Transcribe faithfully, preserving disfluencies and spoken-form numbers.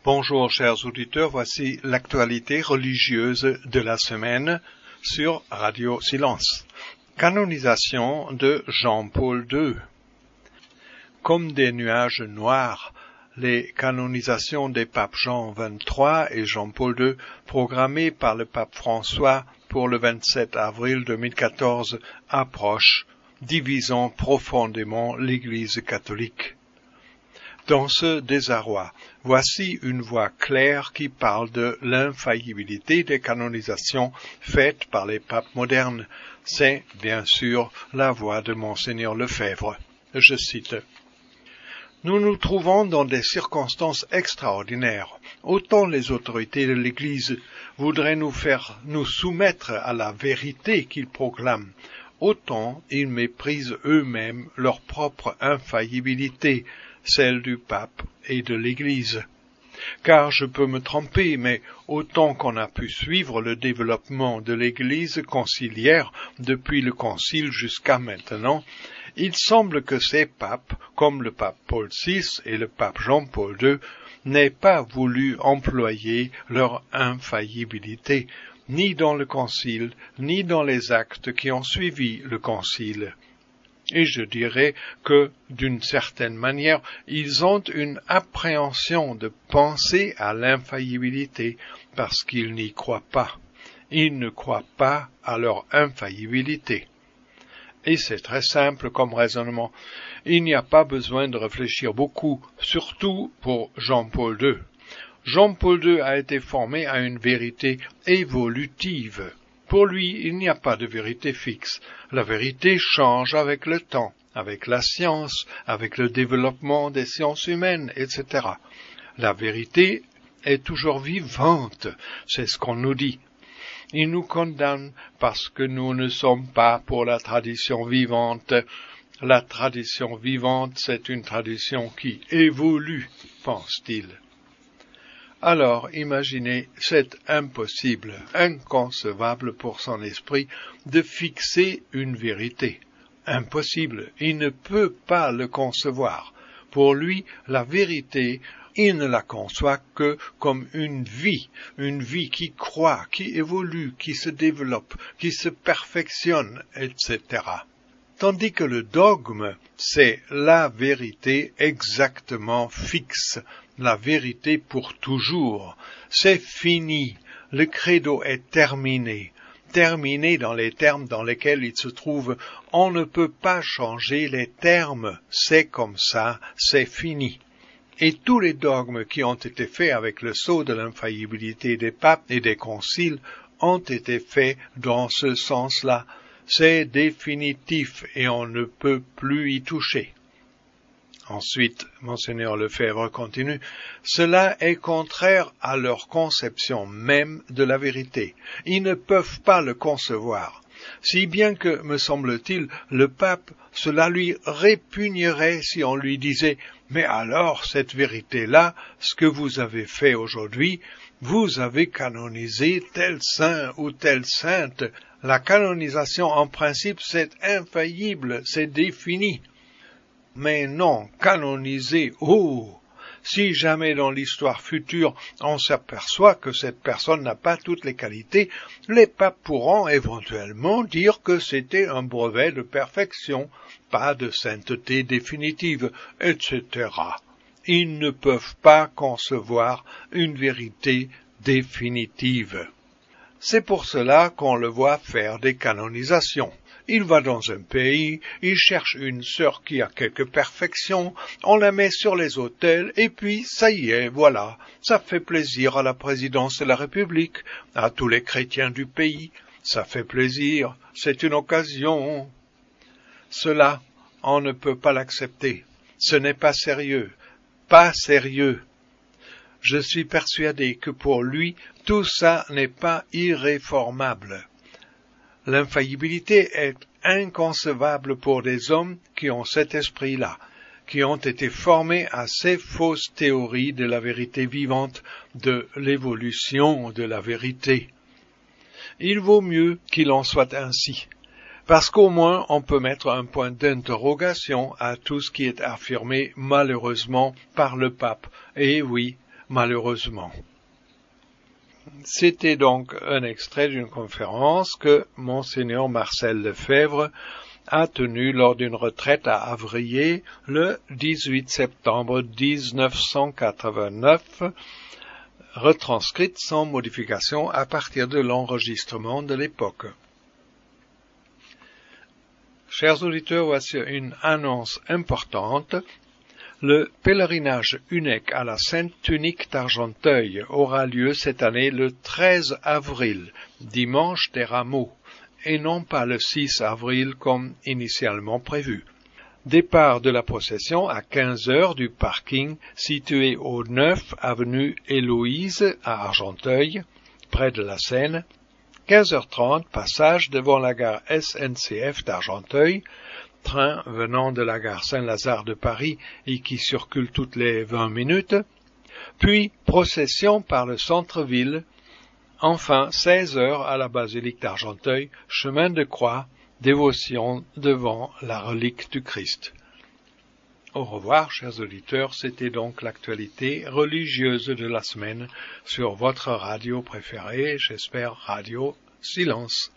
Bonjour chers auditeurs, voici l'actualité religieuse de la semaine sur Radio Silence. Canonisation de Jean-Paul deux. Comme des nuages noirs, les canonisations des papes Jean vingt-trois et Jean-Paul deux programmées par le pape François pour le vingt-sept avril deux mille quatorze approchent, divisant profondément l'Église catholique. Dans ce désarroi, voici une voix claire qui parle de l'infaillibilité des canonisations faites par les papes modernes. C'est, bien sûr, la voix de Monseigneur Lefebvre. Je cite. « Nous nous trouvons dans des circonstances extraordinaires. Autant les autorités de l'Église voudraient nous faire nous soumettre à la vérité qu'ils proclament, autant ils méprisent eux-mêmes leur propre infaillibilité, celle du pape et de l'Église. Car je peux me tromper, mais autant qu'on a pu suivre le développement de l'Église conciliaire depuis le Concile jusqu'à maintenant, il semble que ces papes, comme le pape Paul six et le pape Jean-Paul deux, n'aient pas voulu employer leur infaillibilité, ni dans le Concile, ni dans les actes qui ont suivi le Concile. Et je dirais que, d'une certaine manière, ils ont une appréhension de penser à l'infaillibilité parce qu'ils n'y croient pas. Ils ne croient pas à leur infaillibilité. Et c'est très simple comme raisonnement. Il n'y a pas besoin de réfléchir beaucoup, surtout pour Jean-Paul deux. Jean-Paul deux a été formé à une vérité évolutive. Pour lui, il n'y a pas de vérité fixe. La vérité change avec le temps, avec la science, avec le développement des sciences humaines, et cetera. La vérité est toujours vivante, c'est ce qu'on nous dit. Il nous condamne parce que nous ne sommes pas pour la tradition vivante. La tradition vivante, c'est une tradition qui évolue, pense-t-il. Alors, imaginez, c'est impossible, inconcevable pour son esprit de fixer une vérité. Impossible, il ne peut pas le concevoir. Pour lui, la vérité, il ne la conçoit que comme une vie, une vie qui croît, qui évolue, qui se développe, qui se perfectionne, et cetera. Tandis que le dogme, c'est la vérité exactement fixe, la vérité pour toujours. C'est fini, le credo est terminé. Terminé dans les termes dans lesquels il se trouve, on ne peut pas changer les termes, c'est comme ça, c'est fini. Et tous les dogmes qui ont été faits avec le sceau de l'infaillibilité des papes et des conciles ont été faits dans ce sens-là. C'est définitif et on ne peut plus y toucher. Ensuite, Monseigneur Lefebvre continue, « Cela est contraire à leur conception même de la vérité. Ils ne peuvent pas le concevoir. Si bien que, me semble-t-il, le pape, cela lui répugnerait si on lui disait « Mais alors, cette vérité-là, ce que vous avez fait aujourd'hui, vous avez canonisé tel saint ou telle sainte. La canonisation, en principe, c'est infaillible, c'est défini. » Mais non, canoniser, oh! Si jamais dans l'histoire future on s'aperçoit que cette personne n'a pas toutes les qualités, les papes pourront éventuellement dire que c'était un brevet de perfection, pas de sainteté définitive, et cetera. Ils ne peuvent pas concevoir une vérité définitive. C'est pour cela qu'on le voit faire des canonisations. Il va dans un pays, il cherche une sœur qui a quelques perfections, on la met sur les autels, et puis, ça y est, voilà, ça fait plaisir à la présidence de la République, à tous les chrétiens du pays, ça fait plaisir, c'est une occasion. Cela, on ne peut pas l'accepter, ce n'est pas sérieux, pas sérieux. Je suis persuadé que pour lui, tout ça n'est pas irréformable. L'infaillibilité est inconcevable pour des hommes qui ont cet esprit-là, qui ont été formés à ces fausses théories de la vérité vivante, de l'évolution de la vérité. Il vaut mieux qu'il en soit ainsi, parce qu'au moins on peut mettre un point d'interrogation à tout ce qui est affirmé malheureusement par le pape. Et oui, malheureusement. C'était donc un extrait d'une conférence que Monseigneur Marcel Lefebvre a tenue lors d'une retraite à Avrier le dix-huit septembre mille neuf cent quatre-vingt-neuf, retranscrite sans modification à partir de l'enregistrement de l'époque. Chers auditeurs, voici une annonce importante. Le pèlerinage unique à la Sainte Tunique d'Argenteuil aura lieu cette année le treize avril, dimanche des Rameaux, et non pas le six avril comme initialement prévu. Départ de la procession à quinze heures du parking situé au neuf avenue Héloïse à Argenteuil, près de la Seine. quinze heures trente, passage devant la gare S N C F d'Argenteuil, train venant de la gare Saint-Lazare de Paris et qui circule toutes les vingt minutes, puis procession par le centre-ville, enfin seize heures à la basilique d'Argenteuil, chemin de croix, dévotion devant la relique du Christ. Au revoir, chers auditeurs, c'était donc l'actualité religieuse de la semaine sur votre radio préférée, j'espère Radio Silence.